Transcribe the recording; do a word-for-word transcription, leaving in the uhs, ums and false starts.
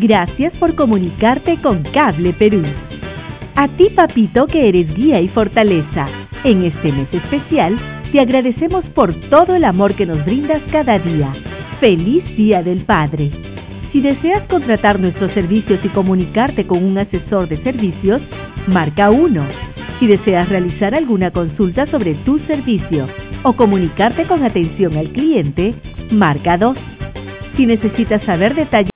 Gracias por comunicarte con Cable Perú. A ti, papito, que eres guía y fortaleza. En este mes especial, te agradecemos por todo el amor que nos brindas cada día. ¡Feliz Día del Padre! Si deseas contratar nuestros servicios y comunicarte con un asesor de servicios, marca uno. Si deseas realizar alguna consulta sobre tu servicio o comunicarte con atención al cliente, marca dos. Si necesitas saber detalles